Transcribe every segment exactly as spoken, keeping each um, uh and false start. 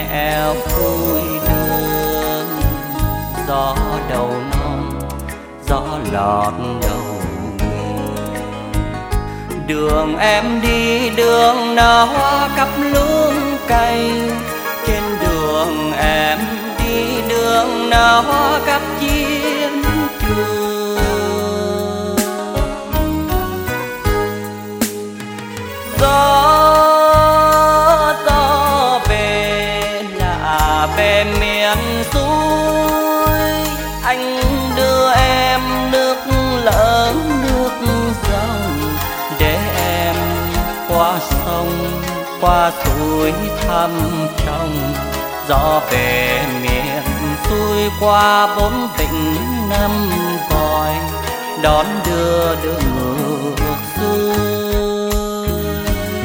nẻo vui đường. Gió đầu non, gió lọt đầu nghề. Đường em đi đường nở hoa cắp luống cây. Trên đường em đi đường nở hoa cắp chiến trường. Gió gió về là về miền xuôi. Anh đưa em nước lớn nước dòng, để em qua sông qua suối thăm trong. Gió về miền xuôi qua bốn vịnh năm voi, đón đưa đường ngược xuôi.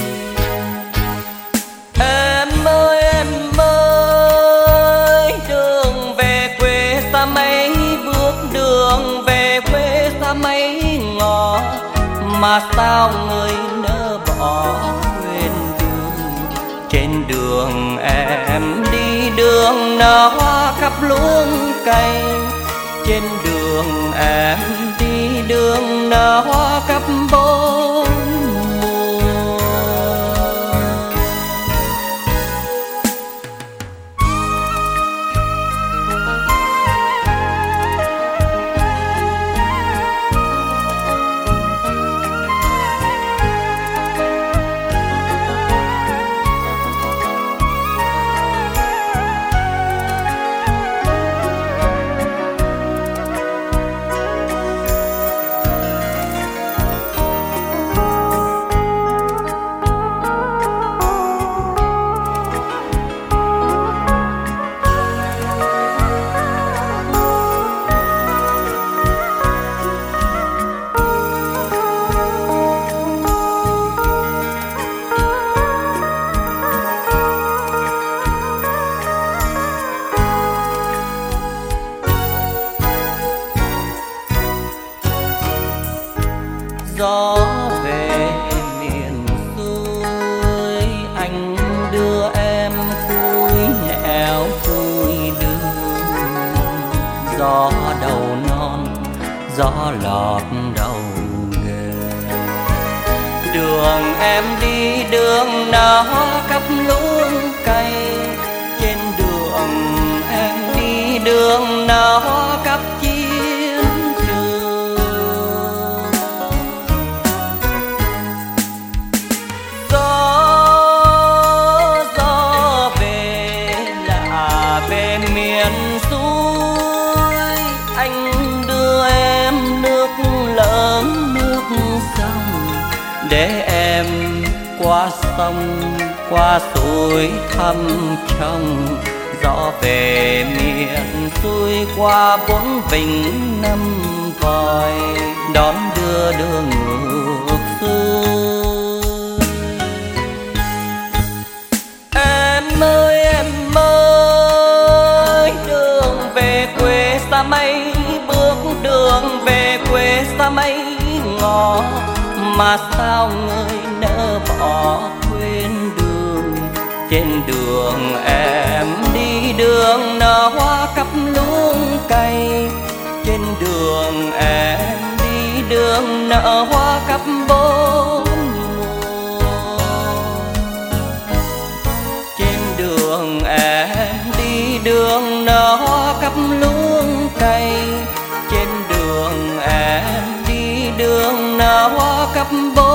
Em ơi em ơi, đường về quê xa mấy bước, đường về quê xa mấy ngõ, mà sao người nỡ bỏ quên đường. Trên đường em đi đường nở hoa khắp luống cây. Trên đường em đi đường nở hoa khắp bốn mùa. Gió về miền xuôi, anh đưa em cuối nẻo vui đường. Gió đầu non, gió lọt đầu nghề. Đường em đi đường nở hoa khắp luống cây. Trên đường em đi đường nở hoa khắp chiến trường. Gió gió về là về miền xuôi. Anh đưa em nước lớn nước sông, để em qua sông qua suối thăm trong. Gió về miền xuôi qua bốn vịnh năm voi, đón đưa đường ngược xuôi. Em ơi em ơi, đường về quê xa mấy bước, đường về quê xa mấy ngõ, mà sao người nỡ bỏ quên đường. Trên đường em đi đường nở hoa cắp luống cây. Trên đường em đi đường nở hoa cắp bốn mùa. Trên đường em đi đường nở hoa cắp luống cây. Trên đường em đi đường nở hoa cắp bốn